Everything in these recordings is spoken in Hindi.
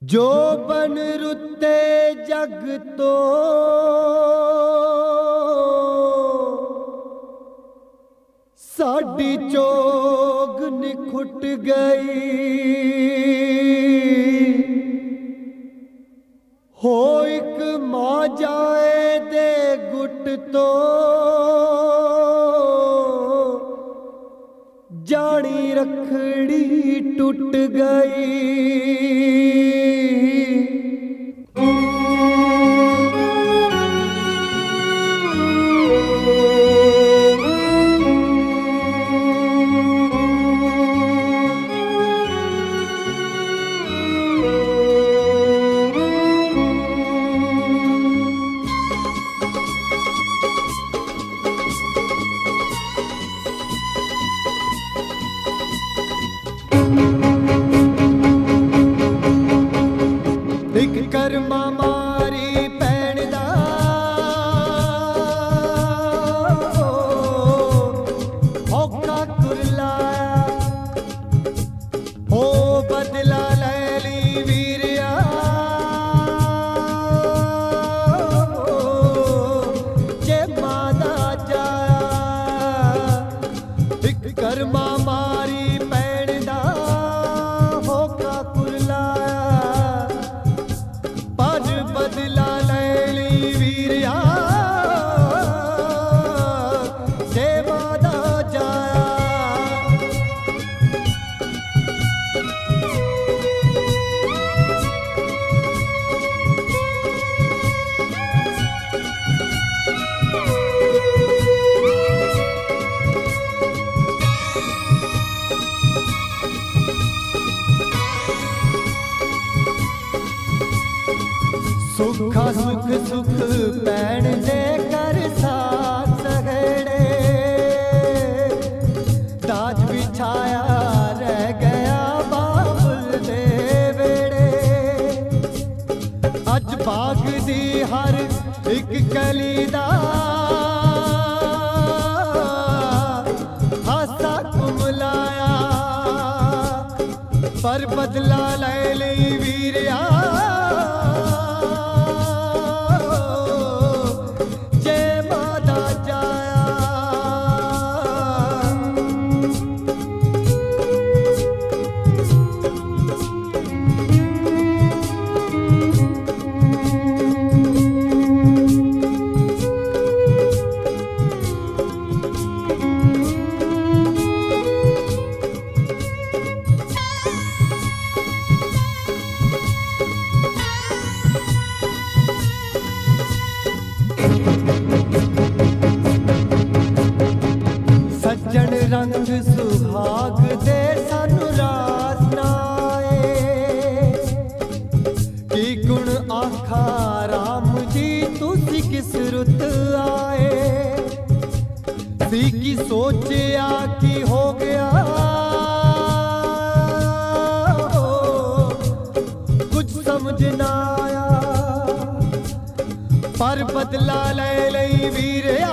जो बन रुते जग तो साडी चोग निखुट गई हो एक मां जाए दे गुट तो जानी रखड़ी टूट गई। कर्मा मारी पैण दा औखा कुरलाया हो बदला लैली वीरिया जे मादा जाया एक कर्मा मारी पैण दा औखा कुरलाया बदला लैली वीरिया जे मादा जाया। सुखा सुख सुख पैण दे कर साथ सगड़े दाज बिछाया रह गया बाबुल दे वेड़े अज बाग दी हर एक कली दा हासा कुमलाया पर बदला ले लई वीरिया सज्जन रंग सुहाग दे सानू रास नाए की गुण आखा राम जी तुसी किस रुत आए सी की सोचिया की हो गया कुछ समझ ना आया पर बदला ले लई वीरिया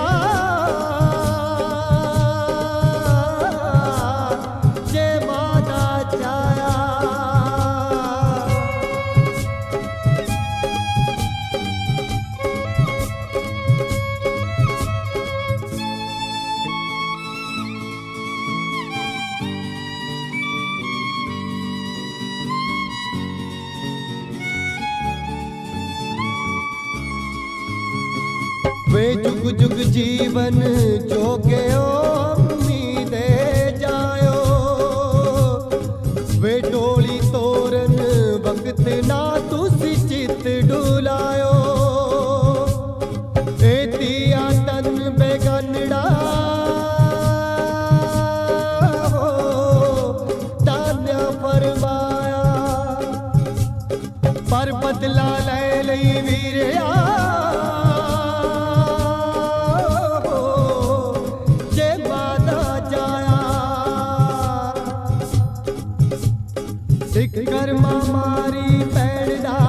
वे जुग जुग जीवन जोग्यो उम्मीदे जायो वे डोली तोरन वक्त ना तुसी चित डुलायो एतिया तन बेगनड़ा तान्या फरमाया पर बदला ले लई वीरिया कर्मा मारी पैण दा